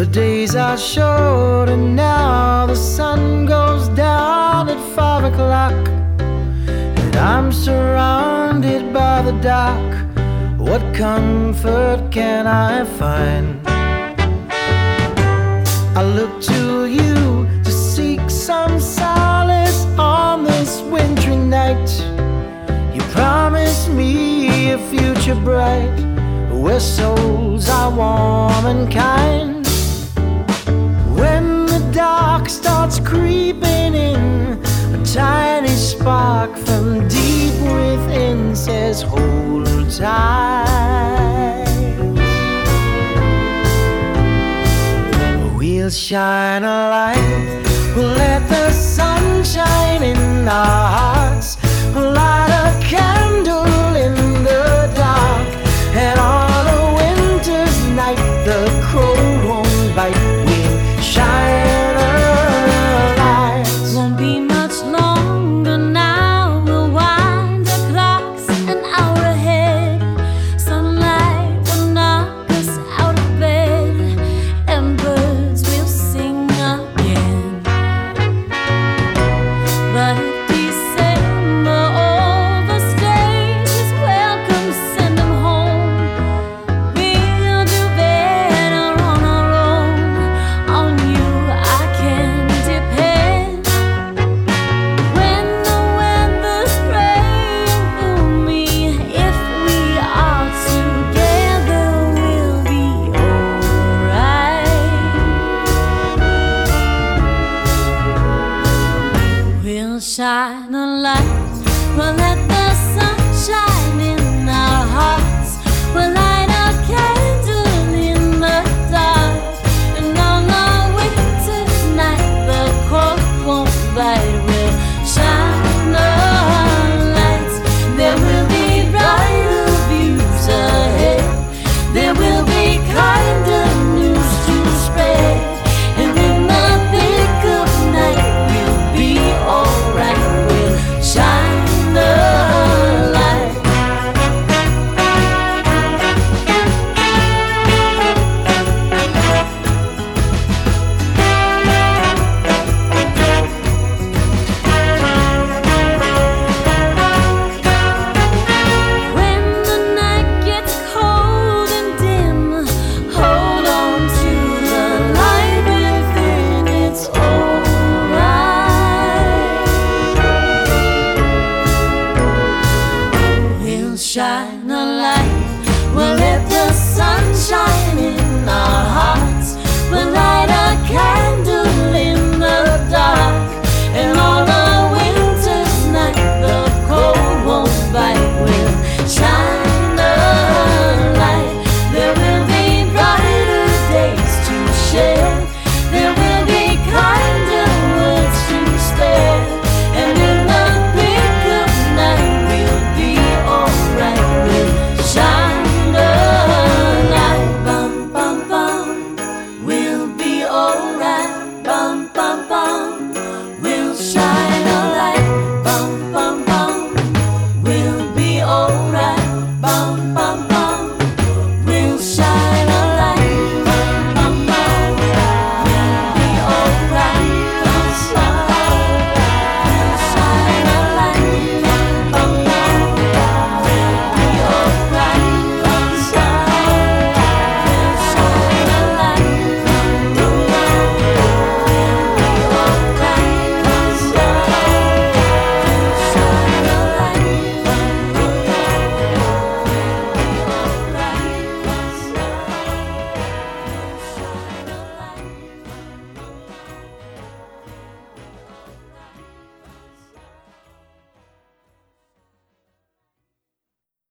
The days are short and now the sun goes down at 5 o'clock, and I'm surrounded by the dark. What comfort can I find? I look to you to seek some solace on this wintry night. You promised me a future bright, where souls are warm and kind. When the dark starts creeping in, a tiny spark from deep within says, hold tight. We'll shine a light, we'll let the sun shine in our hearts. We'll light a candle in the dark, and on a winter's night the cold won't bite. We'll shine a light. Won't be much longer now, we'll wind the clocks an hour ahead. Sunlight will knock us out of bed, and birds will sing again. But if December overstays his welcome, send him home. We'll do better on our own. On you I can depend. When the weather's gray and gloomy, if we are together, we'll be alright. We'll shine